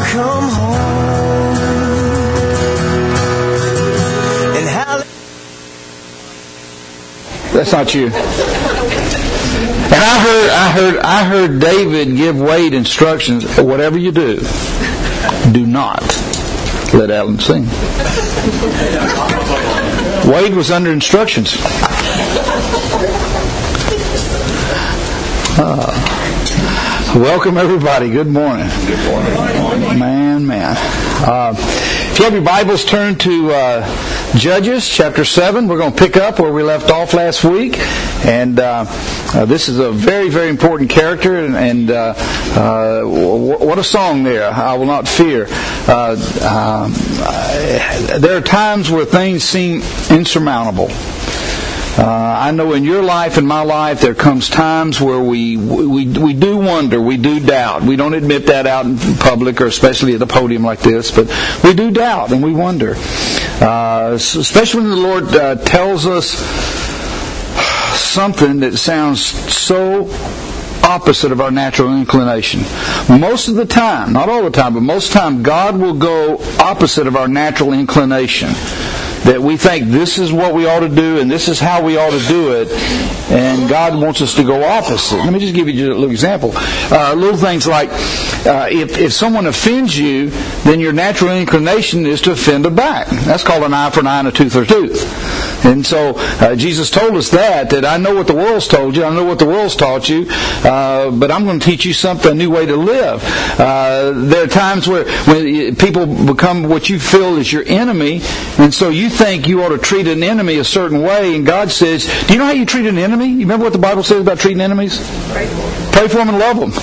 come home. And how... That's not you. And I heard David give Wade instructions. Whatever you do not let Alan sing. Wade was under instructions. Welcome everybody. Good morning. Man. If you have your Bibles, turn to Judges chapter 7. We're going to pick up where we left off last week. And this is a very, very important character. And what a song there, I Will Not Fear. There are times where things seem insurmountable. I know in your life and my life there comes times where we do wonder, we do doubt. We don't admit that out in public or especially at a podium like this, but we do doubt and we wonder. Especially when the Lord tells us something that sounds so opposite of our natural inclination. Most of the time, not all the time, but most of the time, God will go opposite of our natural inclination. That we think this is what we ought to do and this is how we ought to do it, and God wants us to go opposite. Let me just give you a little example. Little things like if someone offends you, then your natural inclination is to offend them back. That's called an eye for an eye and a tooth for a tooth. And so Jesus told us that I know what the world's told you, I know what the world's taught you, but I'm going to teach you a new way to live. There are times when people become what you feel is your enemy, and so you think you ought to treat an enemy a certain way, and God says, do you know how you treat an enemy? You remember what the Bible says about treating enemies? Pray for them and love them.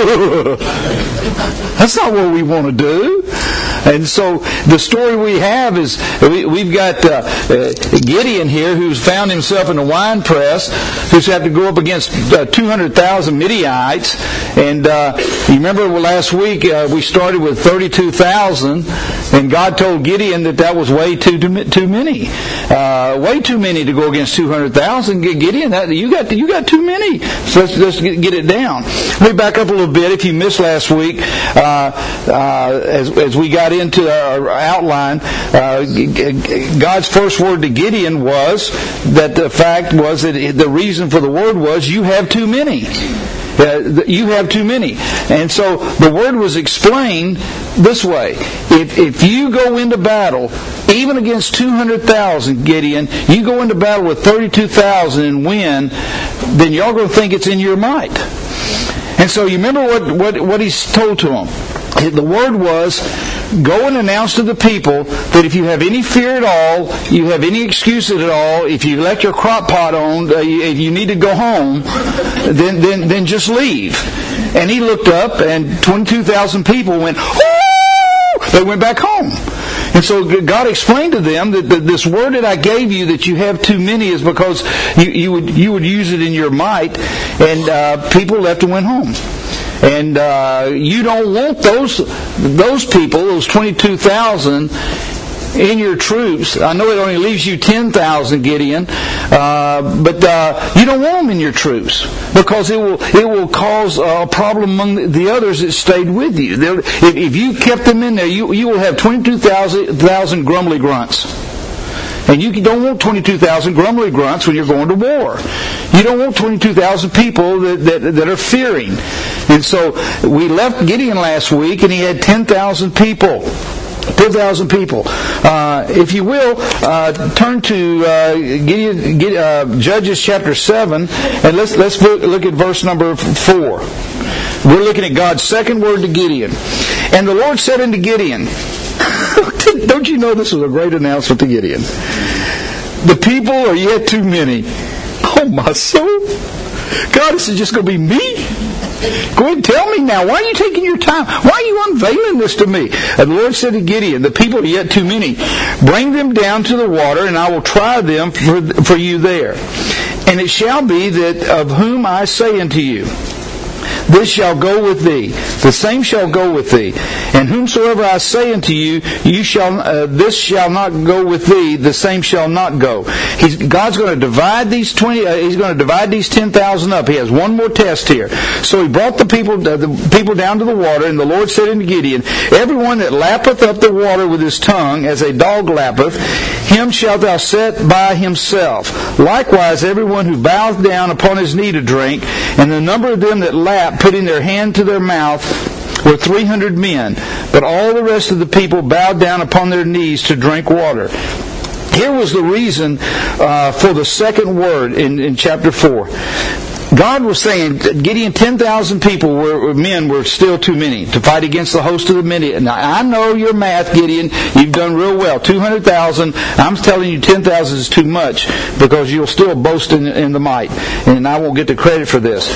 That's not what we want to do. And so the story we have is we've got Gideon here, who's found himself in a wine press, who's had to go up against 200,000 Midianites. And you remember last week we started with 32,000, and God told Gideon that was way too many, way too many to go against 200,000. Gideon, you got too many. So let's get it down. Let me back up a little bit. If you missed last week, as we got into our outline, God's first word to Gideon was that the reason for the word was, you have too many. You have too many. And so the word was explained this way. If you go into battle, even against 200,000, Gideon, you go into battle with 32,000 and win, then y'all going to think it's in your might. And so you remember what he's told to them. The word was, go and announce to the people that if you have any fear at all, you have any excuses at all, if you left your crock pot on, if you need to go home, then just leave. And he looked up, and 22,000 people went, "Ooh!" They went back home. And so God explained to them that this word that I gave you, that you have too many, is because you would use it in your might, and people left and went home. And you don't want those people, those 22,000, in your troops. I know it only leaves you 10,000, Gideon, but you don't want them in your troops, because it will cause a problem among the others that stayed with you. If you kept them in there, you will have 22,000 grumbly grunts. And you don't want 22,000 grumbly grunts when you're going to war. You don't want 22,000 people that are fearing. And so we left Gideon last week, and he had 10,000 people. 10,000 people. If you will, turn to Judges chapter 7, and let's look at verse number 4. We're looking at God's second word to Gideon. And the Lord said unto Gideon, don't you know this was a great announcement to Gideon? The people are yet too many. Oh, my soul. God, this is just going to be me? Go ahead and tell me now. Why are you taking your time? Why are you unveiling this to me? And the Lord said to Gideon, the people are yet too many. Bring them down to the water, and I will try them for you there. And it shall be that of whom I say unto you, this shall go with thee. The same shall go with thee. And whomsoever I say unto you, this shall not go with thee, the same shall not go. God's going to divide these 10,000 up. He has one more test here. So he brought the people down to the water, and the Lord said unto Gideon, everyone that lappeth up the water with his tongue, as a dog lappeth, him shalt thou set by himself. Likewise, everyone who bows down upon his knee to drink, and the number of them that lap, putting their hand to their mouth, were 300 men. But all the rest of the people bowed down upon their knees to drink water. Here was the reason for the second word in chapter 4. God was saying, Gideon, 10,000 men were still too many to fight against the host of the Midian. Now, I know your math, Gideon. You've done real well. 200,000. I'm telling you 10,000 is too much because you'll still boast in the might. And I won't get the credit for this.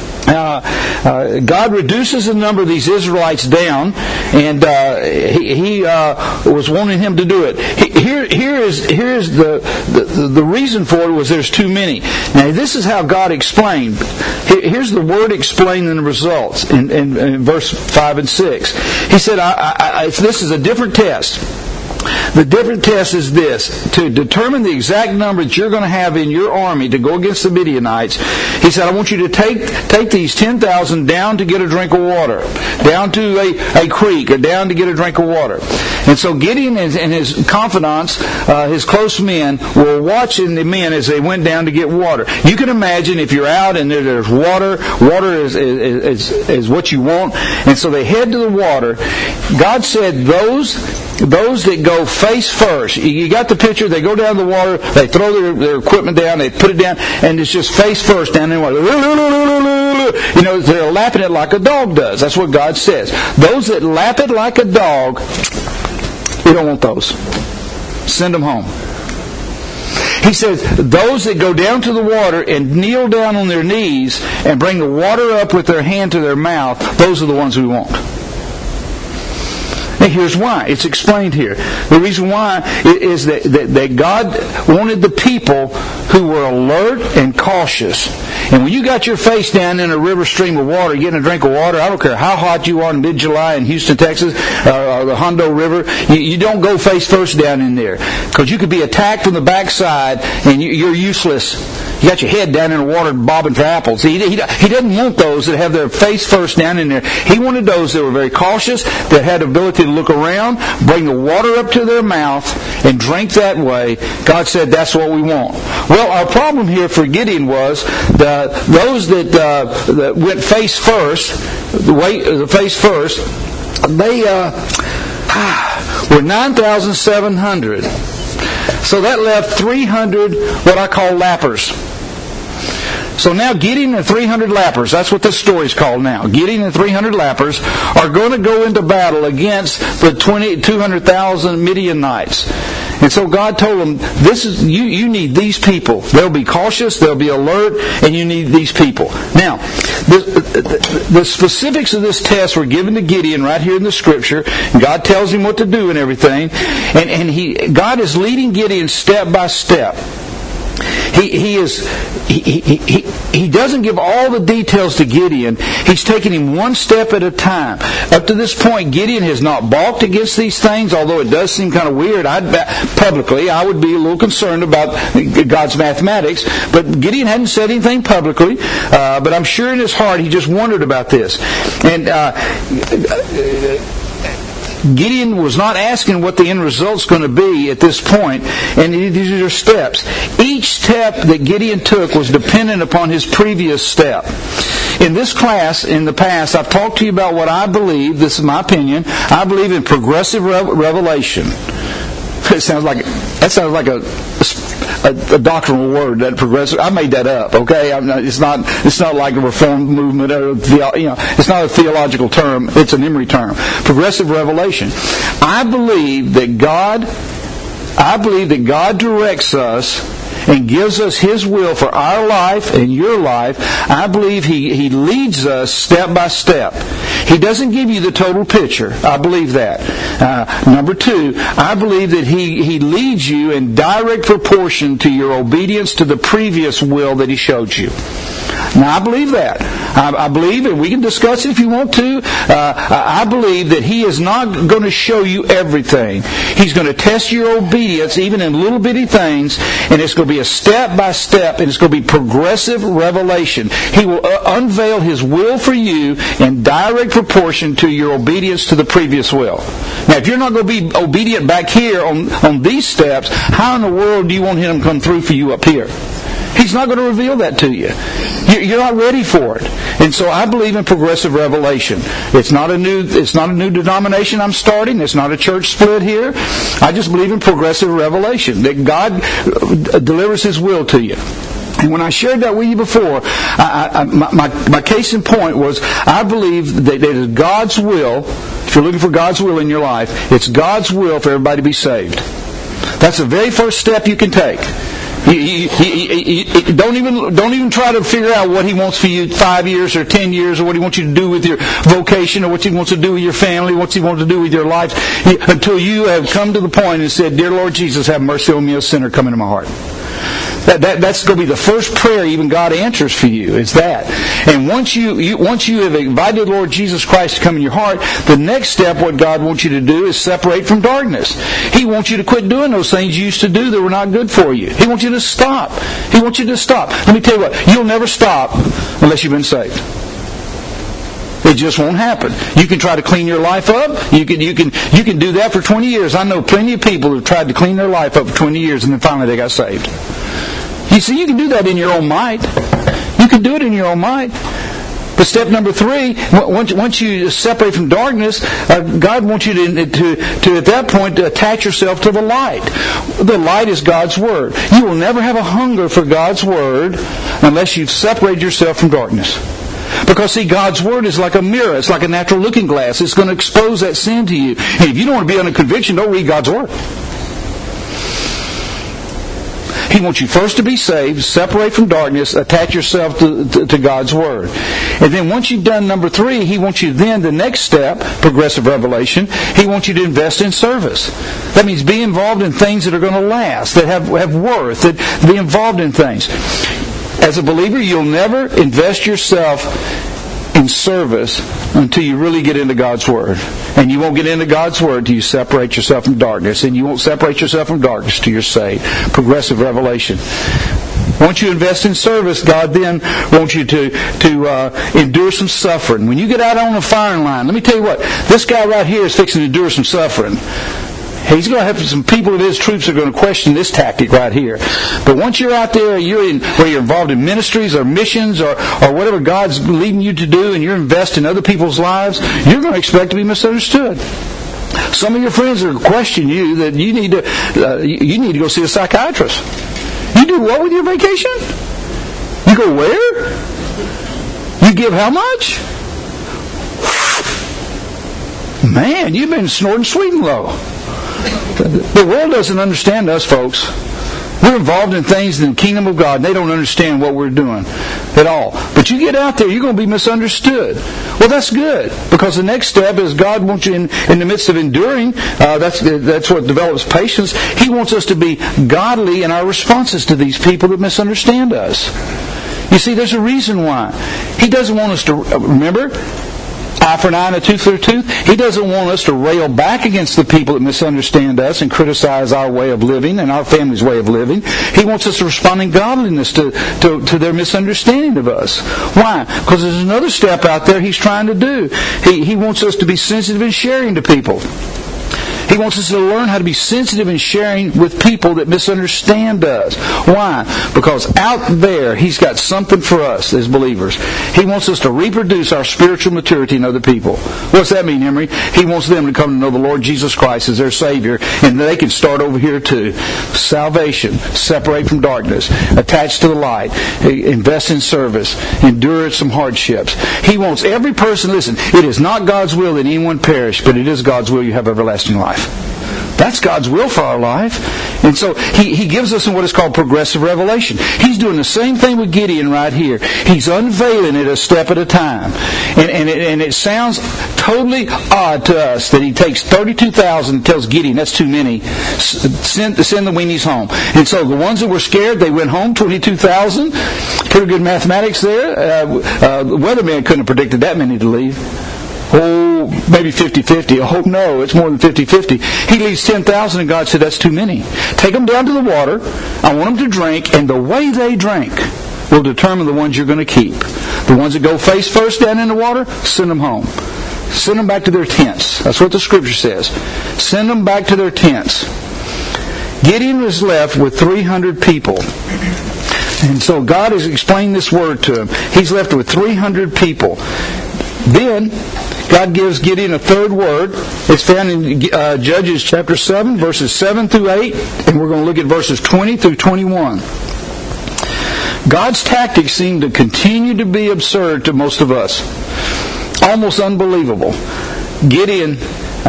God reduces the number of these Israelites down, and he was wanting him to do it. Here is the reason for it was there's too many. Now this is how God explained. Here's the word explained in the results in verse 5 and 6. He said, this is a different test. The different test is this: to determine the exact number that you're going to have in your army to go against the Midianites. He said, I want you to take these 10,000 down to get a drink of water, down to a creek, or down to get a drink of water. And so Gideon and his confidants, his close men, were watching the men as they went down to get water. You can imagine if you're out and there's water. Water is what you want. And so they head to the water. God said those that go face first. You got the picture. They go down the water. They throw their equipment down. They put it down, and it's just face first down in the water. You know, they're lapping it like a dog does. That's what God says. Those that lap it like a dog, we don't want those. Send them home. He says, those that go down to the water and kneel down on their knees and bring the water up with their hand to their mouth, those are the ones we want. And here's why. It's explained here. The reason why is that God wanted the people who were alert and cautious. And when you got your face down in a river stream of water, getting a drink of water, I don't care how hot you are in mid-July in Houston, Texas, or the Hondo River, you don't go face first down in there. Because you could be attacked from the backside and you're useless. You got your head down in the water bobbing for apples. He didn't want those that have their face first down in there. He wanted those that were very cautious, that had the ability to look around, bring the water up to their mouth, and drink that way. God said that's what we want. Well, our problem here for Gideon was those that went face first, they were 9,700. So that left 300 what I call lappers. So now Gideon and 300 lappers, that's what this story is called now. Gideon and 300 lappers are going to go into battle against the 200,000 Midianites. And so God told them, you need these people. They'll be cautious, they'll be alert, and you need these people. Now, the specifics of this test were given to Gideon right here in the Scripture. God tells him what to do and everything. And God is leading Gideon step by step. He doesn't give all the details to Gideon. He's taking him one step at a time. Up to this point, Gideon has not balked against these things, although it does seem kind of weird. Publicly, I would be a little concerned about God's mathematics, but Gideon hadn't said anything publicly, but I'm sure in his heart he just wondered about this. And Gideon was not asking what the end result's going to be at this point, and these are steps. Each step that Gideon took was dependent upon his previous step. In this class, in the past, I've talked to you about what I believe, this is my opinion, I believe in progressive revelation. That sounds like a doctrinal word, that progressive. I made that up, okay? It's not like the Reformed movement, or it's not a theological term. It's an Emory term. Progressive revelation. I believe that God directs us and gives us His will for our life and your life. I believe He leads us step by step. He doesn't give you the total picture. I believe that. Number two, I believe that He leads you in direct proportion to your obedience to the previous will that He showed you. Now, I believe that. I believe, and we can discuss it if you want to, I believe that He is not going to show you everything. He's going to test your obedience, even in little bitty things, and it's going to be a step by step, and it's going to be progressive revelation. He will unveil His will for you in direct proportion to your obedience to the previous will. Now, if you're not going to be obedient back here on these steps, how in the world do you want Him to come through for you up here? He's not going to reveal that to you. You're not ready for it. And so I believe in progressive revelation. It's not a new denomination I'm starting. It's not a church split here. I just believe in progressive revelation, that God delivers His will to you. And when I shared that with you before, my case in point was, I believe that it is God's will. If you're looking for God's will in your life, it's God's will for everybody to be saved. That's the very first step you can take. Don't even try to figure out what He wants for you 5 years or 10 years, or what He wants you to do with your vocation, or what He wants to do with your family, what He wants to do with your life, until you have come to the point and said, "Dear Lord Jesus, have mercy on me, a sinner, come into my heart." That's going to be the first prayer even God answers for you. It's that. And once you have invited the Lord Jesus Christ to come in your heart, the next step, what God wants you to do, is separate from darkness. He wants you to quit doing those things you used to do that were not good for you. He wants you to stop. He wants you to stop. Let me tell you what, you'll never stop unless you've been saved. It just won't happen. You can try to clean your life up. You can do that for 20 years. I know plenty of people who have tried to clean their life up for 20 years and then finally they got saved. You see, you can do that in your own might. You can do it in your own might. But step number 3, once you separate from darkness, God wants you to at that point to attach yourself to the light. The light is God's Word. You will never have a hunger for God's Word unless you've separated yourself from darkness. Because, see, God's Word is like a mirror. It's like a natural looking glass. It's going to expose that sin to you. And if you don't want to be under conviction, don't read God's Word. He wants you first to be saved, separate from darkness, attach yourself to God's Word. And then once you've done number 3, He wants you then, the next step, progressive revelation, He wants you to invest in service. That means be involved in things that are going to last, that have worth, that be involved in things. As a believer, you'll never invest yourself in service until you really get into God's Word. And you won't get into God's Word until you separate yourself from darkness. And you won't separate yourself from darkness till you're saved. Progressive revelation. Once you invest in service, God then wants you to endure some suffering. When you get out on the firing line, let me tell you what, this guy right here is fixing to endure some suffering. He's going to have some people of his troops are going to question this tactic right here. But once you're out there, where you're involved in ministries or missions or whatever God's leading you to do, and you're investing in other people's lives, you're going to expect to be misunderstood. Some of your friends are questioning you that you need to go see a psychiatrist. You do what with your vacation? You go where? You give how much? Man, you've been snorting sweet and low. The world doesn't understand us, folks. We're involved in things in the kingdom of God, and they don't understand what we're doing at all. But you get out there, you're going to be misunderstood. Well, that's good, because the next step is God wants you in the midst of enduring. That's what develops patience. He wants us to be godly in our responses to these people that misunderstand us. You see, there's a reason why. He doesn't want us to, remember, eye for an eye and a tooth for a tooth. He doesn't want us to rail back against the people that misunderstand us and criticize our way of living and our family's way of living. He wants us to respond in godliness to their misunderstanding of us. Why? Because there's another step out there He's trying to do. He wants us to be sensitive in sharing to people. He wants us to learn how to be sensitive in sharing with people that misunderstand us. Why? Because out there, He's got something for us as believers. He wants us to reproduce our spiritual maturity in other people. What's that mean, Emery? He wants them to come to know the Lord Jesus Christ as their Savior, and they can start over here too. Salvation, separate from darkness, attach to the light, invest in service, endure some hardships. He wants every person, listen, it is not God's will that anyone perish, but it is God's will you have everlasting life. That's God's will for our life. And so He gives us in what is called progressive revelation. He's doing the same thing with Gideon right here. He's unveiling it a step at a time. And it sounds totally odd to us that he takes 32,000 and tells Gideon, that's too many, send the weenies home. And so the ones that were scared, they went home, 22,000. Pretty good mathematics there. The weatherman couldn't have predicted that many to leave. Oh, maybe 50-50. Oh, no, it's more than 50-50. He leaves 10,000 and God said, that's too many. Take them down to the water. I want them to drink, and the way they drink will determine the ones you're going to keep. The ones that go face first down in the water, send them home. Send them back to their tents. That's what the Scripture says. Send them back to their tents. Gideon was left with 300 people. And so God has explained this word to him. He's left with 300 people. Then God gives Gideon a third word. It's found in Judges chapter 7, verses 7 through 8. And we're going to look at verses 20 through 21. God's tactics seem to continue to be absurd to most of us. Almost unbelievable. Gideon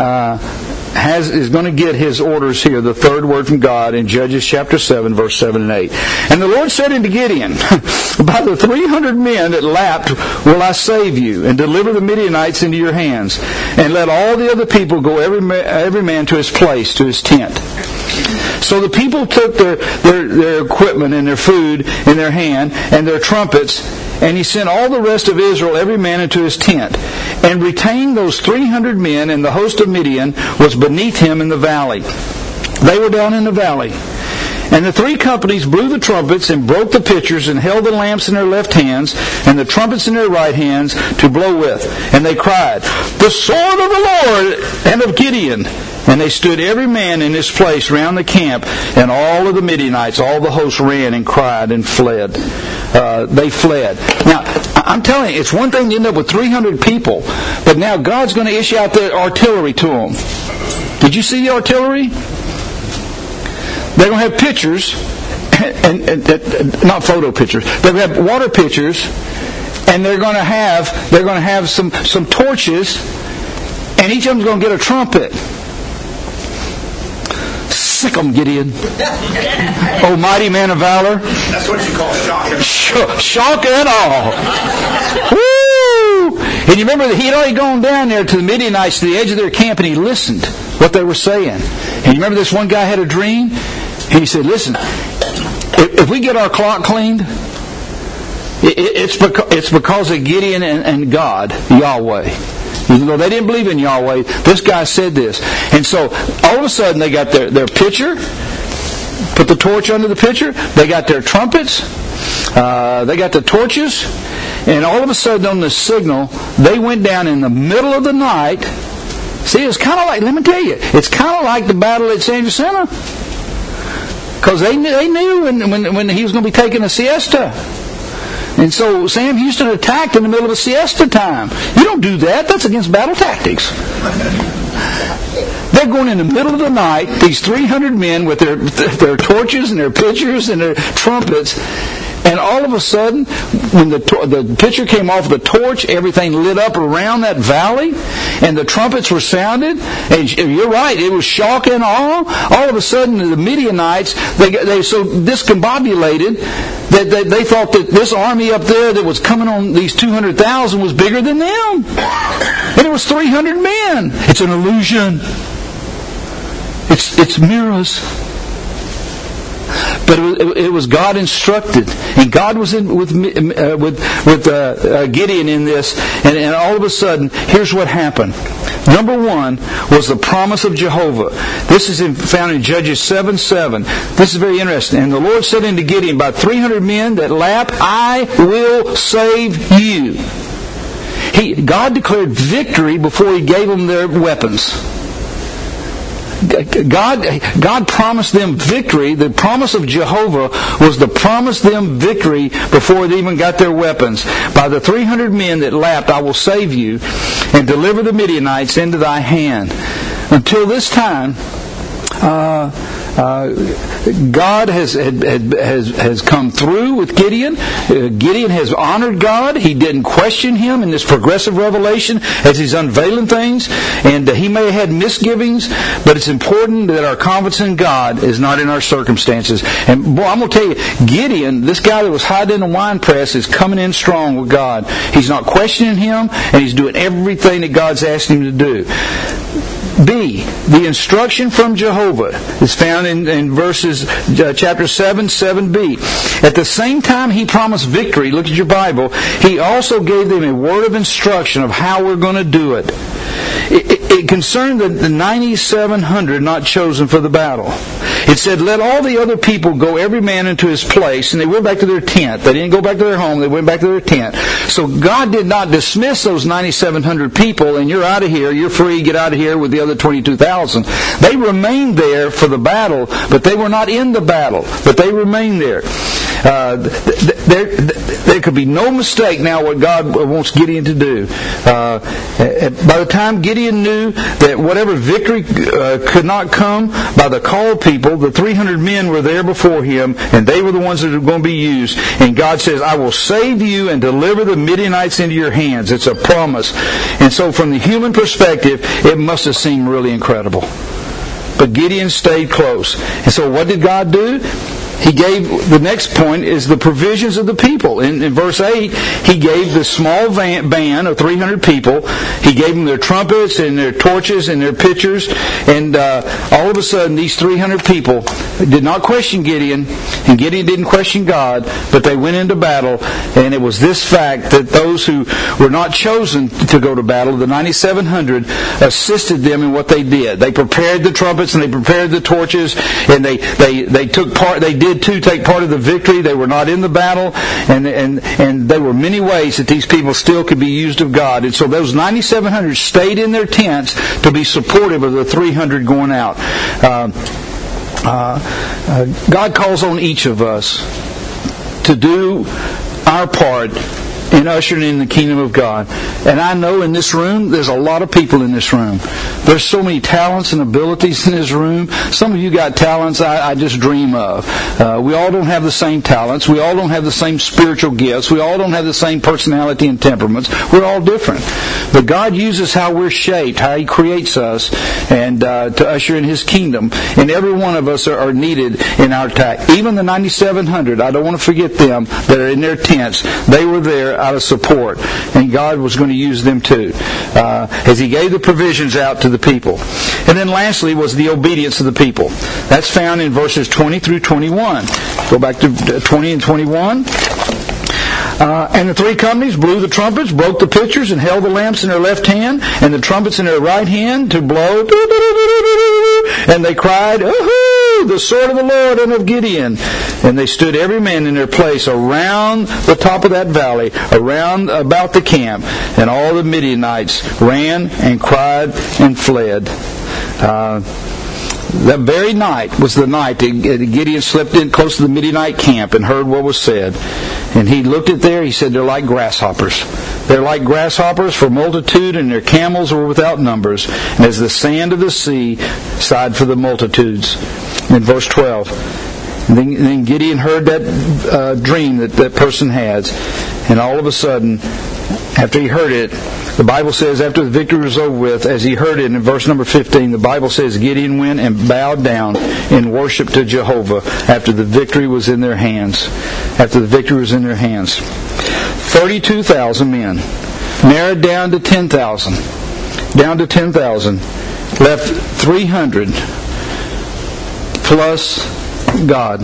is going to get his orders here, the third word from God in Judges chapter 7, verse 7 and 8. And the Lord said unto Gideon, by the 300 men that lapped will I save you, and deliver the Midianites into your hands, and let all the other people go every man to his place, to his tent. So the people took their equipment and their food in their hand, and their trumpets, and he sent all the rest of Israel, every man into his tent, and retained those 300 men, and the host of Midian was beneath him in the valley. They were down in the valley. And the three companies blew the trumpets and broke the pitchers and held the lamps in their left hands and the trumpets in their right hands to blow with. And they cried, the sword of the Lord and of Gideon. And they stood every man in his place round the camp, and all of the Midianites, all the hosts ran and cried and fled. They fled. Now, I'm telling you, it's one thing to end up with 300 people, but now God's going to issue out the artillery to them. Did you see the artillery? They're going to have pitchers, and not photo pitchers. They're going to have water pitchers, and they're going to have some torches, and each of them's going to get a trumpet. Sick 'em, Gideon. Oh, mighty man of valor. That's what you call shocking. Shock and awe. Woo! And you remember that he'd already gone down there to the Midianites, to the edge of their camp, and he listened what they were saying. And you remember this one guy had a dream? And he said, listen, if we get our clock cleaned, it's because of Gideon and God, Yahweh. Even though they didn't believe in Yahweh, this guy said this. And so, all of a sudden, they got their pitcher, put the torch under the pitcher, they got their trumpets, they got the torches, and all of a sudden, on the signal, they went down in the middle of the night. See, it's kind of like, let me tell you, it's kind of like the battle at San Jacinto. Because they knew when he was going to be taking a siesta. And so Sam Houston attacked in the middle of a siesta time. You don't do that. That's against battle tactics. They're going in the middle of the night, these 300 men with their torches and their pitchers and their trumpets. And all of a sudden, when the pitcher came off the torch, everything lit up around that valley, and the trumpets were sounded. And you're right, it was shock and awe. All of a sudden, the Midianites, they so discombobulated that they thought that this army up there that was coming on these 200,000 was bigger than them. And it was 300 men. It's an illusion. It's mirrors. But it was God instructed, and God was with Gideon in this, and all of a sudden, here's what happened. Number one was the promise of Jehovah. This is found in Judges 7:7. This is very interesting. And the Lord said unto Gideon, by 300 men that lap, I will save you. God declared victory before He gave them their weapons. God promised them victory. The promise of Jehovah was to promise them victory before they even got their weapons. By the 300 men that lapped, I will save you and deliver the Midianites into thy hand. Until this time, God has come through with Gideon. Gideon has honored God. He didn't question Him in this progressive revelation as He's unveiling things. And he may have had misgivings, but it's important that our confidence in God is not in our circumstances. And boy, I'm going to tell you, Gideon, this guy that was hiding in a wine press, is coming in strong with God. He's not questioning Him, and he's doing everything that God's asked him to do. B, the instruction from Jehovah is found in verses chapter 7b. At the same time He promised victory, look at your Bible, He also gave them a word of instruction of how we're going to do it. It concerned the 9,700 not chosen for the battle. It said, let all the other people go, every man into his place, and they went back to their tent. They didn't go back to their home, they went back to their tent. So God did not dismiss those 9,700 people, and you're out of here, you're free, get out of here with the other 22,000. They remained there for the battle, but they were not in the battle, but they remained there. There could be no mistake now what God wants Gideon to do. By the time Gideon knew that whatever victory could not come by the called people, the 300 men were there before him, and they were the ones that are going to be used. And God says, I will save you and deliver the Midianites into your hands. It's a promise. And so from the human perspective, it must have seemed really incredible. But Gideon stayed close. And so what did God do? He gave, the next point is the provisions of the people. In verse 8, He gave the small band of 300 people, He gave them their trumpets and their torches and their pitchers, and all of a sudden these 300 people did not question Gideon, and Gideon didn't question God, but they went into battle, and it was this fact that those who were not chosen to go to battle, the 9,700, assisted them in what they did. They prepared the trumpets and they prepared the torches, and they took part, they did too take part of the victory. They were not in the battle, and there were many ways that these people still could be used of God. And so those 9,700 stayed in their tents to be supportive of the 300 going out. God calls on each of us to do our part in ushering in the kingdom of God. And I know in this room, there's a lot of people in this room. There's so many talents and abilities in this room. Some of you got talents I just dream of. We all don't have the same talents. We all don't have the same spiritual gifts. We all don't have the same personality and temperaments. We're all different. But God uses how we're shaped, how He creates us, and to usher in His kingdom. And every one of us are needed in our attack. Even the 9,700, I don't want to forget them, that are in their tents. They were there out of support, and God was going to use them too, as He gave the provisions out to the people. And then lastly was the obedience of the people. That's found in verses 20 through 21. Go back to 20 and 21. And the three companies blew the trumpets, broke the pitchers, and held the lamps in their left hand, and the trumpets in their right hand to blow. And they cried, "Ahoo! The sword of the Lord and of Gideon." And they stood every man in their place around the top of that valley, around about the camp. And all the Midianites ran and cried and fled. That very night was the night that Gideon slipped in close to the Midianite camp and heard what was said. And he looked at there, he said, they're like grasshoppers. They're like grasshoppers for multitude, and their camels were without numbers. And as the sand of the sea sighed for the multitudes. In verse 12, and then Gideon heard that dream that person has. And all of a sudden, after he heard it, the Bible says after the victory was over with, as he heard it in verse number 15, the Bible says Gideon went and bowed down in worship to Jehovah after the victory was in their hands. After the victory was in their hands. 32,000 men, narrowed down to 10,000. Down to 10,000. Left 300 plus God.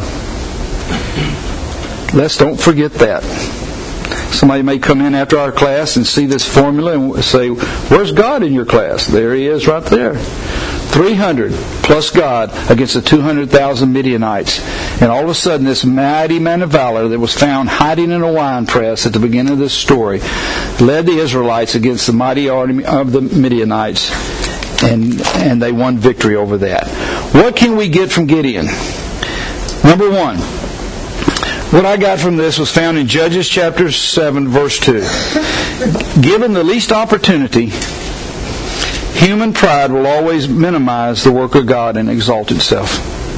Let's don't forget that. Somebody may come in after our class and see this formula and say, where's God in your class? There He is right there. 300 plus God against the 200,000 Midianites. And all of a sudden this mighty man of valor that was found hiding in a wine press at the beginning of this story led the Israelites against the mighty army of the Midianites. And they won victory over that. What can we get from Gideon? Number one, what I got from this was found in Judges chapter 7, verse 2. Given the least opportunity, human pride will always minimize the work of God and exalt itself.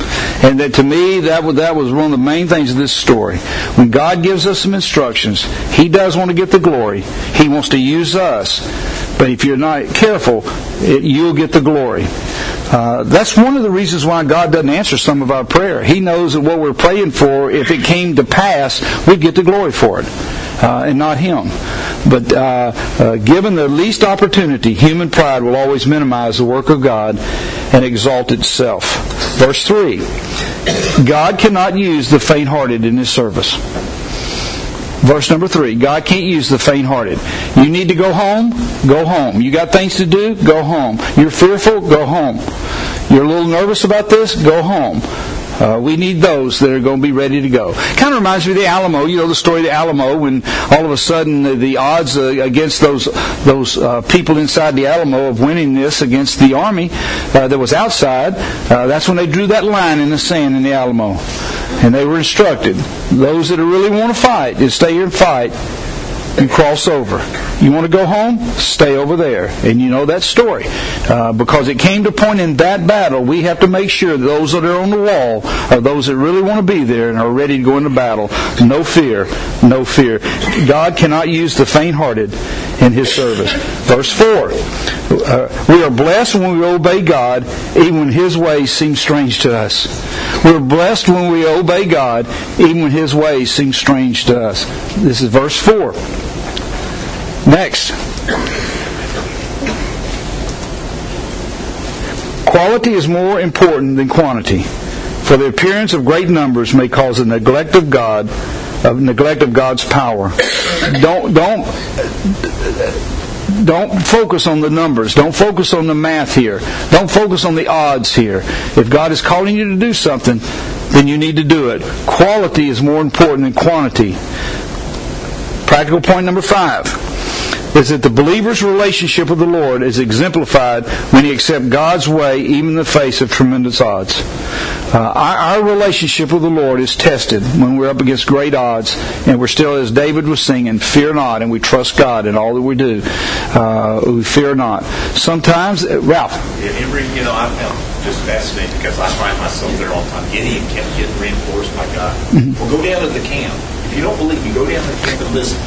And that to me, that was one of the main things of this story. When God gives us some instructions, He does want to get the glory. He wants to use us. But if you're not careful, you'll get the glory. That's one of the reasons why God doesn't answer some of our prayer. He knows that what we're praying for, if it came to pass, we'd get the glory for it, and not Him. But given the least opportunity, human pride will always minimize the work of God and exalt itself. Verse 3, God cannot use the faint-hearted in His service. Verse number 3, God can't use the faint-hearted. You need to go home? Go home. You got things to do? Go home. You're fearful? Go home. You're a little nervous about this? Go home. We need those that are going to be ready to go. Kind of reminds me of the Alamo. You know the story of the Alamo, when all of a sudden the odds against those people inside the Alamo of winning this against the army that was outside, that's when they drew that line in the sand in the Alamo. And they were instructed, those that really want to fight, is stay here and fight. You cross over. You want to go home? Stay over there. And you know that story. Because it came to a point in that battle, we have to make sure that those that are on the wall are those that really want to be there and are ready to go into battle. No fear. No fear. God cannot use the faint-hearted in His service. Verse 4. We are blessed when we obey God, even when His ways seem strange to us. We're blessed when we obey God, even when His ways seem strange to us. This is verse 4. Next. Quality is more important than quantity, for the appearance of great numbers may cause a neglect of God, neglect of God's power. Don't focus on the numbers. Don't focus on the math here. Don't focus on the odds here. If God is calling you to do something, then you need to do it. Quality is more important than quantity. Practical point number 5 is that the believer's relationship with the Lord is exemplified when he accepts God's way, even in the face of tremendous odds. Our relationship with the Lord is tested when we're up against great odds, and we're still, as David was singing, fear not, and we trust God in all that we do. We fear not. Sometimes, Ralph. I found just fascinating because I find myself there all the time. Gideon kept getting reinforced by God. Mm-hmm. Well, go down to the camp. If you don't believe me, go down to the camp and listen.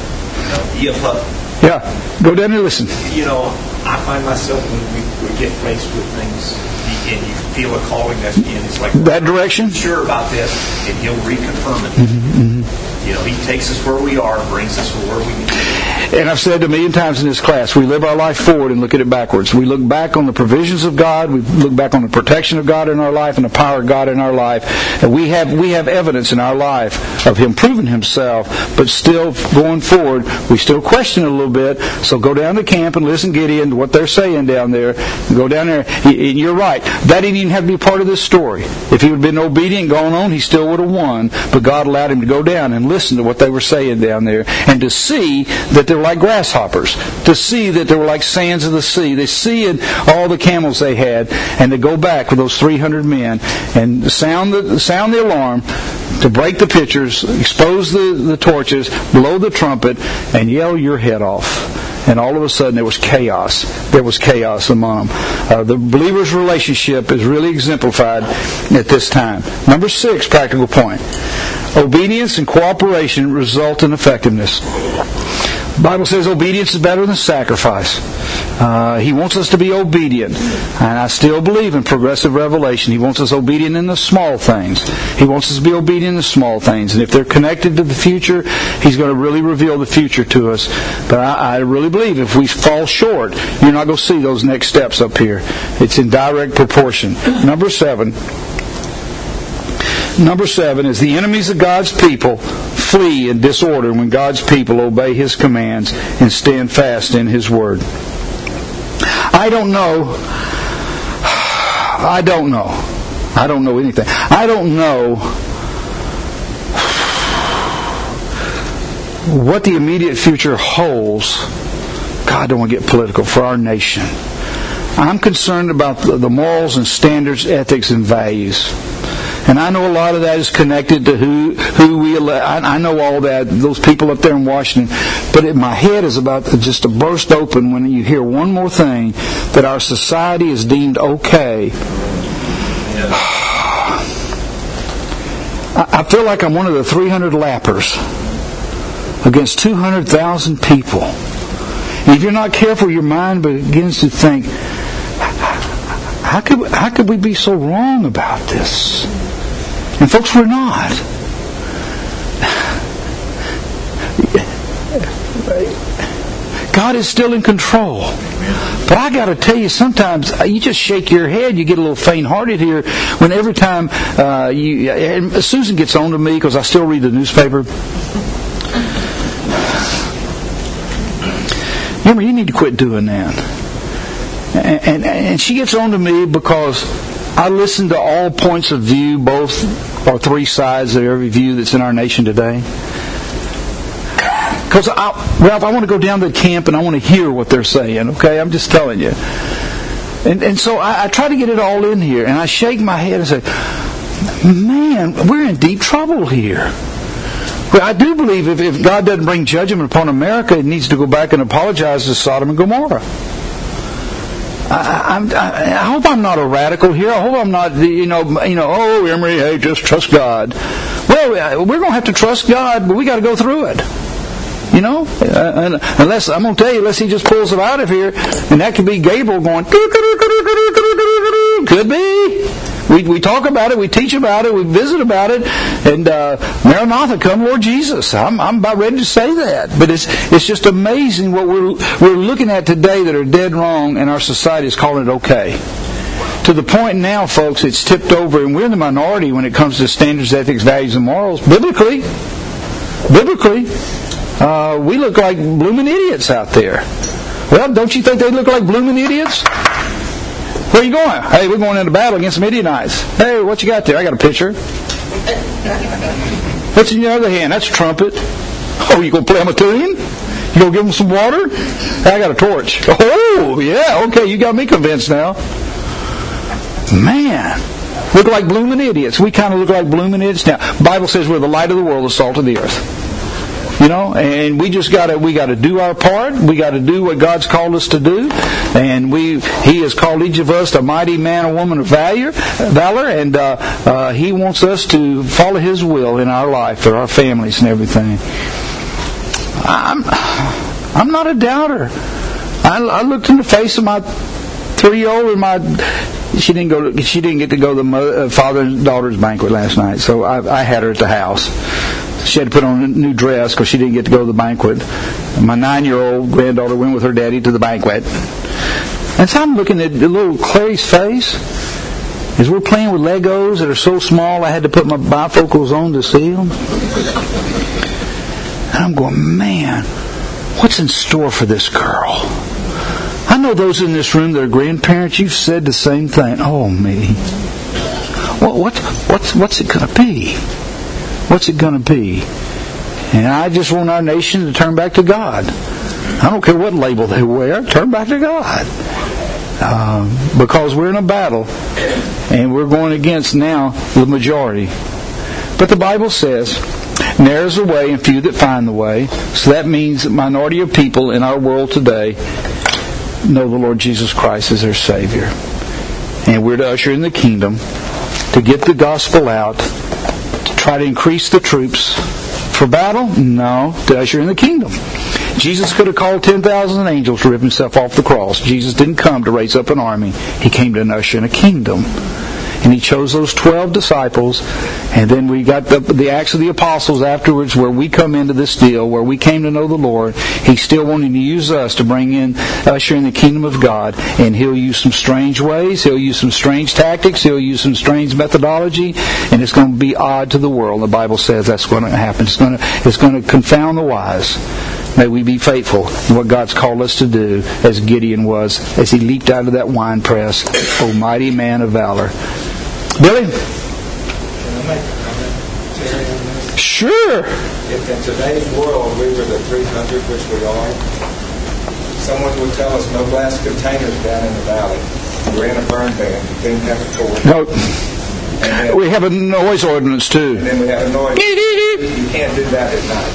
Yeah, go down and listen. I find myself when we get faced with things and you feel a calling, it's like that direction. I'm sure about this, and He'll reconfirm it. Mm-hmm. He takes us where we are, brings us where we need to be. And I've said a million times in this class, we live our life forward and look at it backwards. We look back on the provisions of God, we look back on the protection of God in our life and the power of God in our life. And we have evidence in our life of Him proving Himself, but still going forward, we still question it a little bit. So go down to camp and listen, Gideon, to what they're saying down there. Go down there. And you're right. That didn't even have to be part of this story. If he would have been obedient, gone on, he still would have won. But God allowed him to go down and listen to what they were saying down there, and to see that they were like grasshoppers, to see that they were like sands of the sea. They see all the camels they had, and to go back with those 300 men and sound the alarm, to break the pitchers, expose the torches, blow the trumpet, and yell your head off. And all of a sudden there was chaos. There was chaos among them. The believer's relationship is really exemplified at this time. Number 6, practical point. Obedience and cooperation result in effectiveness. The Bible says obedience is better than sacrifice. He wants us to be obedient. And I still believe in progressive revelation. He wants us obedient in the small things. He wants us to be obedient in the small things. And if they're connected to the future, He's going to really reveal the future to us. But I really believe if we fall short, you're not going to see those next steps up here. It's in direct proportion. Number 7 is the enemies of God's people flee in disorder when God's people obey His commands and stand fast in His word. I don't know anything. I don't know what the immediate future holds. God, I don't want to get political, for our nation. I'm concerned about the morals and standards, ethics, and values. And I know a lot of that is connected to who we elect. I know all that, those people up there in Washington. But my head is about just to burst open when you hear one more thing, that our society is deemed okay. I feel like I'm one of the 300 lappers against 200,000 people. And if you're not careful, your mind begins to think, how could we be so wrong about this? And folks, we're not. God is still in control. But I got to tell you, sometimes you just shake your head. You get a little faint-hearted here when every time and Susan gets on to me because I still read the newspaper. Remember, you need to quit doing that. And she gets on to me because I listen to all points of view, both or three sides of every view that's in our nation today. Because, Ralph, I want to go down to the camp and I want to hear what they're saying, okay? I'm just telling you. And so I try to get it all in here, and I shake my head and say, man, we're in deep trouble here. Well, I do believe if God doesn't bring judgment upon America, it needs to go back and apologize to Sodom and Gomorrah. I hope I'm not a radical here. I hope I'm not, oh, Emery, hey, just trust God. Well, we're going to have to trust God, but we got to go through it. Unless, I'm going to tell you, unless He just pulls it out of here, and that could be Gabriel going, could be. We talk about it, we teach about it, we visit about it, and Maranatha, come Lord Jesus. I'm about ready to say that. But it's just amazing what we're looking at today that are dead wrong, and our society is calling it okay. To the point now, folks, it's tipped over, and we're in the minority when it comes to standards, ethics, values, and morals. Biblically, we look like blooming idiots out there. Well, don't you think they look like blooming idiots? Where are you going? Hey, we're going into battle against some Midianites. Hey, what you got there? I got a pitcher. What's in your other hand? That's a trumpet. Oh, you going to play them a tune? You going to give them some water? Hey, I got a torch. Oh, yeah, okay, you got me convinced now. Man, look like blooming idiots. We kind of look like blooming idiots now. The Bible says we're the light of the world, the salt of the earth. And we just got to do our part. We got to do what God's called us to do, and He has called each of us a mighty man or woman of valor, and He wants us to follow His will in our life for our families and everything. I'm not a doubter. I looked in the face of my 3-year-old and she didn't get to go to the father and daughter's banquet last night, so I had her at the house. She had to put on a new dress because she didn't get to go to the banquet. My 9-year-old granddaughter went with her daddy to the banquet. And so I'm looking at little Clary's face as we're playing with Legos that are so small I had to put my bifocals on to see them. And I'm going, man, what's in store for this girl? I know those in this room that are grandparents, you've said the same thing. Oh, me. What's it going to be? What's it going to be? And I just want our nation to turn back to God. I don't care what label they wear. Turn back to God. Because we're in a battle. And we're going against now the majority. But the Bible says, narrow is the way and few that find the way. So that means the minority of people in our world today know the Lord Jesus Christ as their Savior. And we're to usher in the kingdom, to get the gospel out, try to increase the troops for battle? No, to usher in the kingdom. Jesus could have called 10,000 angels to rip Himself off the cross. Jesus didn't come to raise up an army. He came to usher in a kingdom. And He chose those 12 disciples. And then we got the Acts of the Apostles afterwards, where we come into this deal, where we came to know the Lord. He's still wanting to use us to usher in the kingdom of God. And He'll use some strange ways. He'll use some strange tactics. He'll use some strange methodology. And it's going to be odd to the world. The Bible says that's going to happen. It's going to confound the wise. May we be faithful in what God's called us to do, as Gideon was, as he leaped out of that wine press. O mighty man of valor. Billy? Can I make a comment, Terry, on this? Sure. If in today's world we were the 300, which we are, someone would tell us no glass containers down in the valley. We're in a burn ban. You can't have a tour. No. We have a noise ordinance too. And then we have a noise. You can't do that at night.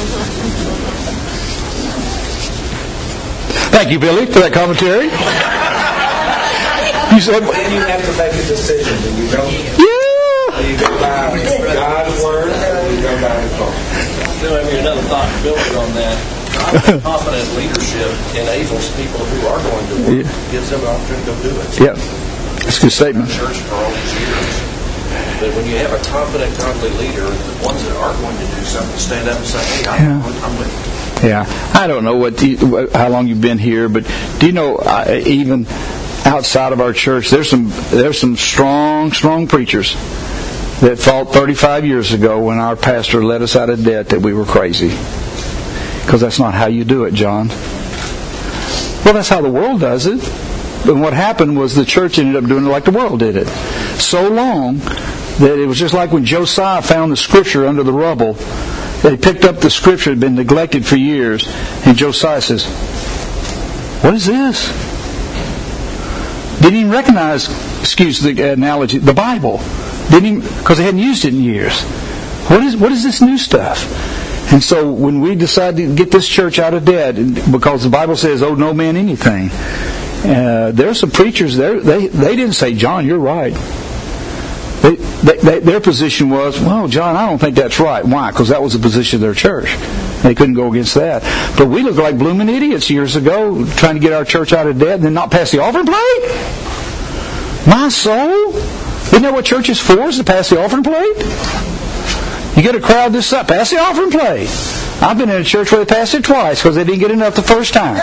Thank you, Billy, for that commentary. You said, then you have to make a decision. Do you go? Yeah. You go by God's word, and you go by His law. Another thought building on that. Confident leadership enables people who are going to work, gives them an opportunity to go do it. Yeah, that's a good statement. Church for all these years. But when you have a confident, godly leader, the ones that are going to do something stand up and say, "Hey, I'm with you." Yeah, I don't know how long you've been here, but do you know even outside of our church, there's some strong preachers that fought 35 years ago when our pastor let us out of debt that we were crazy. Because that's not how you do it, John. Well, that's how the world does it. And what happened was the church ended up doing it like the world did it. So long that it was just like when Josiah found the scripture under the rubble. They picked up the scripture that had been neglected for years. And Josiah says, "What is this?" Didn't even recognize, excuse the analogy, the Bible. Didn't even, because they hadn't used it in years. What is this new stuff? And so when we decided to get this church out of debt, because the Bible says, "Owe no man anything," there are some preachers there. They didn't say, "John, you're right." Their position was, "Well, John, I don't think that's right." Why? Because that was the position of their church. They couldn't go against that. But we looked like blooming idiots years ago, trying to get our church out of debt and then not pass the offering plate. My soul, isn't that what church is for? Is to pass the offering plate? You get a crowd this size, pass the offering plate. I've been in a church where they passed it twice because they didn't get enough the first time.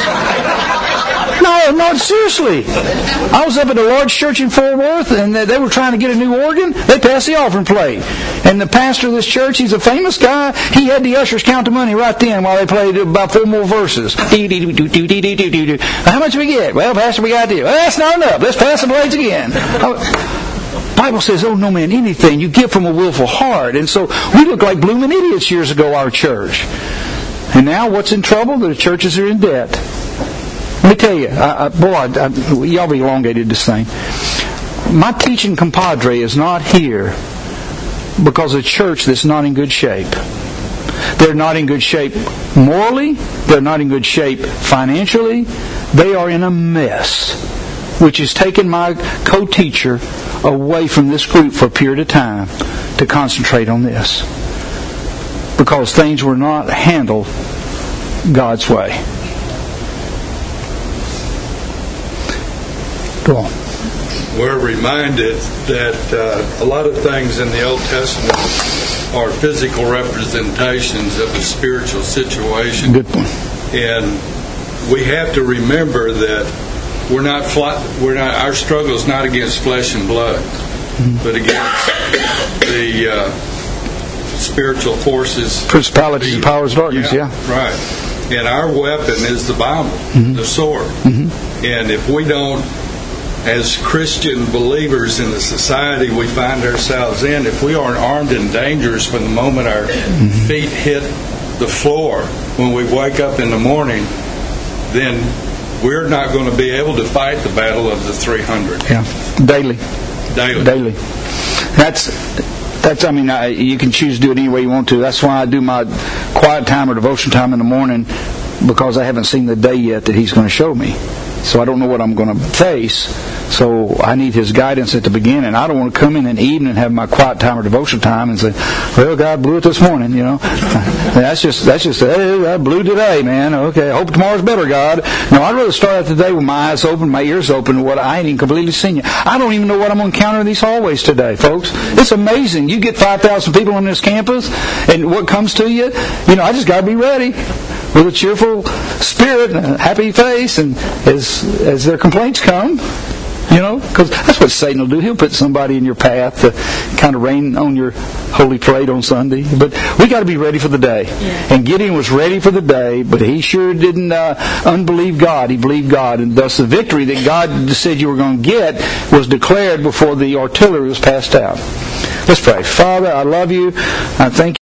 No, seriously. I was up at a large church in Fort Worth, and they were trying to get a new organ. They passed the offering plate. And the pastor of this church, he's a famous guy. He had the ushers count the money right then while they played about 4 more verses. How much do we get? "Well, Pastor, we got this." "Well, that's not enough. Let's pass the plates again." Bible says, "Oh, no man anything. You give from a willful heart." And so we looked like blooming idiots years ago, our church. And now what's in trouble? The churches are in debt. Let me tell you, y'all be elongated this thing. My teaching compadre is not here because of a church that's not in good shape. They're not in good shape morally. They're not in good shape financially. They are in a mess, which has taken my co-teacher away from this group for a period of time to concentrate on this. Because things were not handled God's way. Go on. We're reminded that a lot of things in the Old Testament are physical representations of a spiritual situation. Good point. And we have to remember that our struggle is not against flesh and blood, but against the spiritual forces, principalities and powers of darkness. Yeah, right. And our weapon is the Bible, the sword. And if we don't, as Christian believers in the society we find ourselves in, if we aren't armed and dangerous from the moment our feet hit the floor when we wake up in the morning, then we're not going to be able to fight the battle of the 300. Yeah, daily. That's. I mean, you can choose to do it any way you want to. That's why I do my quiet time or devotion time in the morning, because I haven't seen the day yet that He's going to show me. So I don't know what I'm going to face. So I need His guidance at the beginning. I don't want to come in an evening and have my quiet time or devotion time and say, "Well, God blew it this morning," you know. That's just hey, I blew today, man. Okay, I hope tomorrow's better, God. No, I'd rather start out the day with my eyes open, my ears open, what I ain't even completely seen yet. I don't even know what I'm going to encounter in these hallways today, folks. It's amazing. You get 5,000 people on this campus, and what comes to you, I just got to be ready with a cheerful spirit and a happy face, and as their complaints come, because that's what Satan will do. He'll put somebody in your path to kind of rain on your holy plate on Sunday. But we got to be ready for the day. Yeah. And Gideon was ready for the day, but he sure didn't unbelieve God. He believed God, and thus the victory that God said you were going to get was declared before the artillery was passed out. Let's pray. Father, I love you. I thank you.